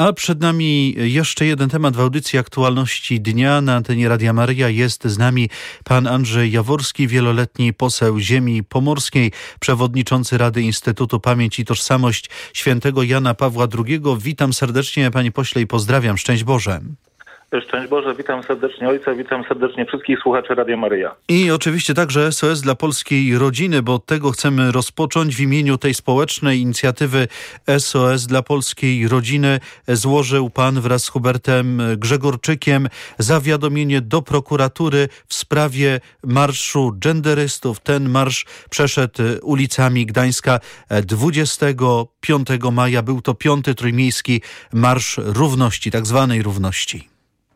A przed nami jeszcze jeden temat w audycji Aktualności Dnia. Na antenie Radia Maryja jest z nami pan Andrzej Jaworski, wieloletni poseł ziemi pomorskiej, przewodniczący Rady Instytutu Pamięć i Tożsamość Świętego Jana Pawła II. Witam serdecznie, panie pośle, i pozdrawiam. Szczęść Boże. Szczęść Boże, witam serdecznie ojca, witam serdecznie wszystkich słuchaczy Radia Maryja. I oczywiście także SOS dla polskiej rodziny, bo od tego chcemy rozpocząć. W imieniu tej społecznej inicjatywy SOS dla polskiej rodziny złożył pan wraz z Hubertem Grzegorczykiem zawiadomienie do prokuratury w sprawie marszu genderystów. Ten marsz przeszedł ulicami Gdańska 25 maja. Był to 5. Trójmiejski Marsz Równości, tak zwanej równości.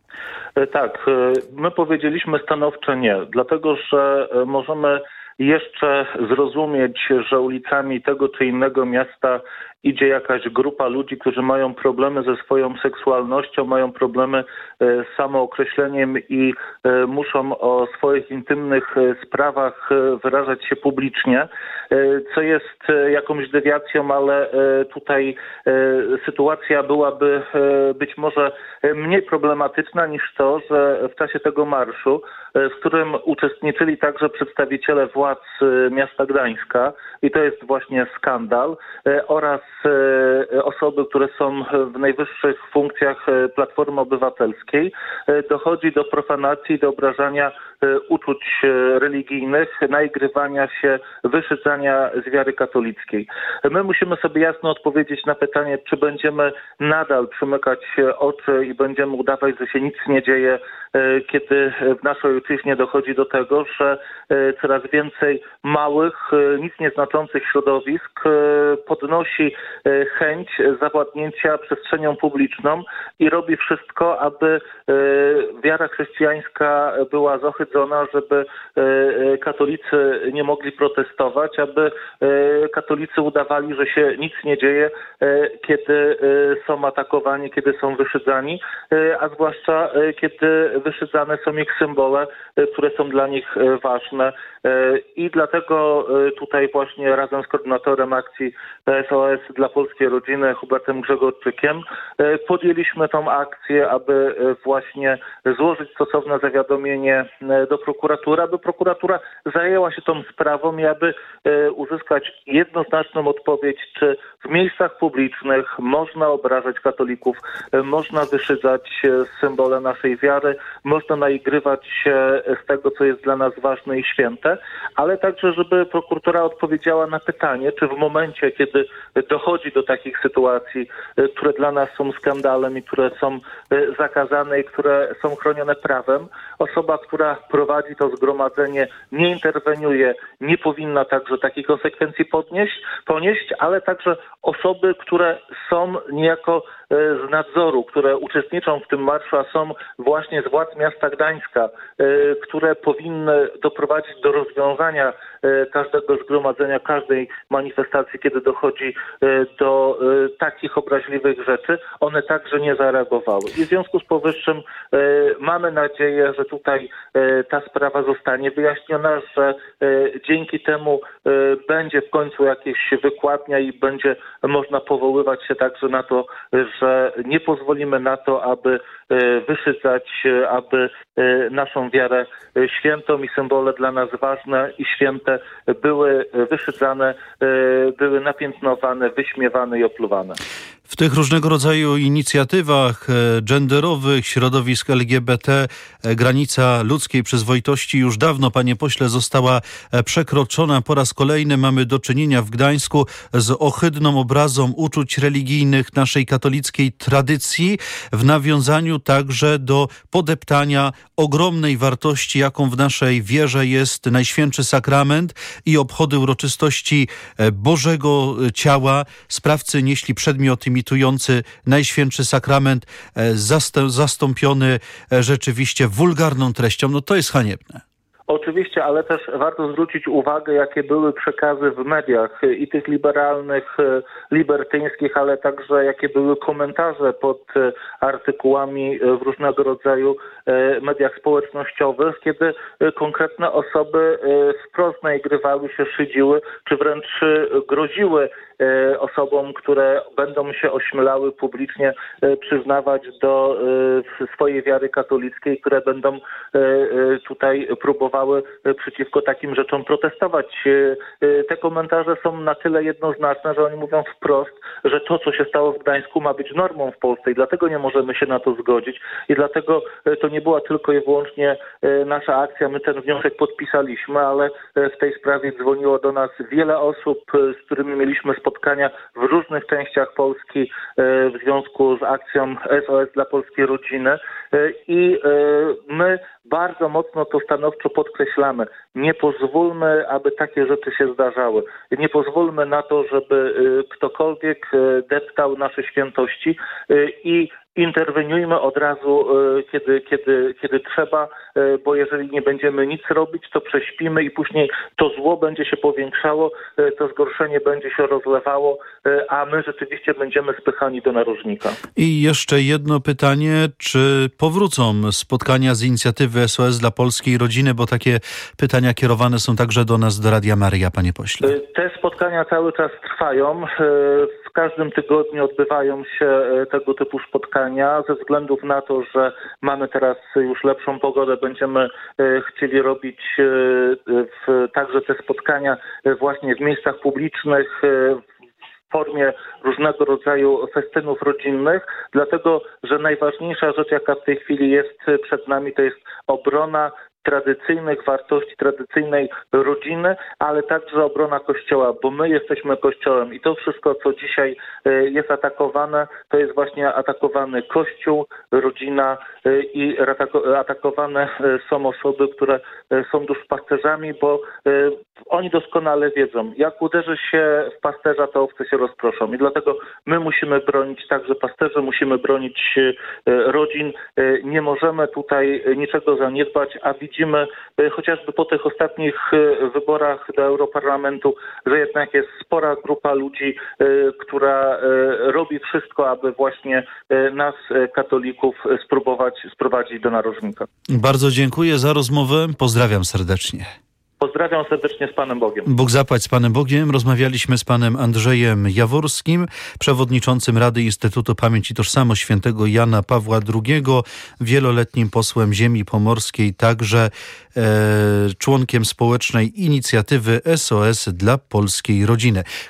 Tak, my powiedzieliśmy stanowcze nie, dlatego że możemy jeszcze zrozumieć, że ulicami tego czy innego miasta idzie jakaś grupa ludzi, którzy mają problemy ze swoją seksualnością, mają problemy z samookreśleniem i muszą o swoich intymnych sprawach wyrażać się publicznie, co jest jakąś dewiacją, ale tutaj sytuacja byłaby być może mniej problematyczna niż to, że w czasie tego marszu, w którym uczestniczyli także przedstawiciele władz miasta Gdańska, i to jest właśnie skandal, oraz osoby, które są w najwyższych funkcjach Platformy Obywatelskiej, dochodzi do profanacji, do obrażania uczuć religijnych, naigrywania się, wyszydzania z wiary katolickiej. My musimy sobie jasno odpowiedzieć na pytanie, czy będziemy nadal przymykać oczy i będziemy udawać, że się nic nie dzieje, kiedy w naszej ojczyźnie dochodzi do tego, że coraz więcej małych, nic nieznaczących środowisk podnosi chęć zawładnięcia przestrzenią publiczną i robi wszystko, aby wiara chrześcijańska była zohydzona, żeby katolicy nie mogli protestować, aby katolicy udawali, że się nic nie dzieje, kiedy są atakowani, kiedy są wyszydzani, a zwłaszcza kiedy wyszydzane są ich symbole, które są dla nich ważne. I dlatego tutaj właśnie razem z koordynatorem akcji SOS dla polskiej rodziny, Hubertem Grzegorczykiem, podjęliśmy tą akcję, aby właśnie złożyć stosowne zawiadomienie do prokuratury, aby prokuratura zajęła się tą sprawą i aby uzyskać jednoznaczną odpowiedź, czy w miejscach publicznych można obrażać katolików, można wyszydzać symbole naszej wiary, można naigrywać się z tego, co jest dla nas ważne i święte, ale także, żeby prokuratura odpowiedziała na pytanie, czy w momencie, kiedy dochodzi do takich sytuacji, które dla nas są skandalem i które są zakazane i które są chronione prawem, osoba, która prowadzi to zgromadzenie, nie interweniuje, nie powinna także takich konsekwencji ponieść, ale także osoby, które są niejako z nadzoru, które uczestniczą w tym marszu, a są właśnie z władz miasta Gdańska, które powinny doprowadzić do rozwiązania każdego zgromadzenia, każdej manifestacji, kiedy dochodzi do takich obraźliwych rzeczy, one także nie zareagowały. I w związku z powyższym mamy nadzieję, że tutaj ta sprawa zostanie wyjaśniona, że dzięki temu będzie w końcu jakieś wykładnia i będzie można powoływać się także na to, że nie pozwolimy na to, aby wyszydzać, aby naszą wiarę świętą i symbole dla nas ważne i święte były wyszydzane, były napiętnowane, wyśmiewane i opluwane. W tych różnego rodzaju inicjatywach genderowych, środowisk LGBT, granica ludzkiej przyzwoitości już dawno, panie pośle, została przekroczona. Po raz kolejny mamy do czynienia w Gdańsku z ohydną obrazą uczuć religijnych naszej katolickiej tradycji, w nawiązaniu także do podeptania ogromnej wartości, jaką w naszej wierze jest Najświętszy Sakrament i obchody uroczystości Bożego Ciała. Sprawcy nieśli przedmiot imitujący Najświętszy Sakrament, zastąpiony rzeczywiście wulgarną treścią. No to jest haniebne. Oczywiście, ale też warto zwrócić uwagę, jakie były przekazy w mediach i tych liberalnych, libertyńskich, ale także jakie były komentarze pod artykułami w różnego rodzaju mediach społecznościowych, kiedy konkretne osoby wprost naigrywały się, szydziły, czy wręcz groziły osobom, które będą się ośmielały publicznie przyznawać do swojej wiary katolickiej, które będą tutaj próbowały przeciwko takim rzeczom protestować. Te komentarze są na tyle jednoznaczne, że oni mówią wprost, że to, co się stało w Gdańsku, ma być normą w Polsce i dlatego nie możemy się na to zgodzić i dlatego to nie była tylko i wyłącznie nasza akcja, my ten wniosek podpisaliśmy, ale w tej sprawie dzwoniło do nas wiele osób, z którymi mieliśmy spotkania w różnych częściach Polski w związku z akcją SOS dla polskiej rodziny i my bardzo mocno to stanowczo podkreślamy. Nie pozwólmy, aby takie rzeczy się zdarzały. Nie pozwólmy na to, żeby ktokolwiek deptał nasze świętości i interweniujmy od razu, kiedy trzeba, bo jeżeli nie będziemy nic robić, to prześpimy i później to zło będzie się powiększało, to zgorszenie będzie się rozlewało, a my rzeczywiście będziemy spychani do narożnika. I jeszcze jedno pytanie, czy powrócą spotkania z inicjatywy SOS dla polskiej rodziny, bo takie pytania kierowane są także do nas, do Radia Maryja, panie pośle. Te spotkania cały czas trwają. W każdym tygodniu odbywają się tego typu spotkania. Ze względów na to, że mamy teraz już lepszą pogodę, będziemy chcieli robić także te spotkania właśnie w miejscach publicznych, w formie różnego rodzaju festynów rodzinnych, dlatego że najważniejsza rzecz, jaka w tej chwili jest przed nami, to jest obrona tradycyjnych wartości, tradycyjnej rodziny, ale także obrona Kościoła, bo my jesteśmy Kościołem i to wszystko, co dzisiaj jest atakowane, to jest właśnie atakowany Kościół, rodzina i atakowane są osoby, które są duszpasterzami, bo oni doskonale wiedzą, jak uderzy się w pasterza, to owce się rozproszą i dlatego my musimy bronić także pasterzy, musimy bronić rodzin, nie możemy tutaj niczego zaniedbać, a widzimy chociażby po tych ostatnich wyborach do Europarlamentu, że jednak jest spora grupa ludzi, która robi wszystko, aby właśnie nas, katolików, spróbować sprowadzić do narożnika. Bardzo dziękuję za rozmowę. Pozdrawiam serdecznie. Pozdrawiam serdecznie z Panem Bogiem. Bóg zapłać z Panem Bogiem. Rozmawialiśmy z panem Andrzejem Jaworskim, przewodniczącym Rady Instytutu Pamięć i Tożsamość Świętego Jana Pawła II, wieloletnim posłem ziemi pomorskiej, także członkiem społecznej inicjatywy SOS dla polskiej rodziny.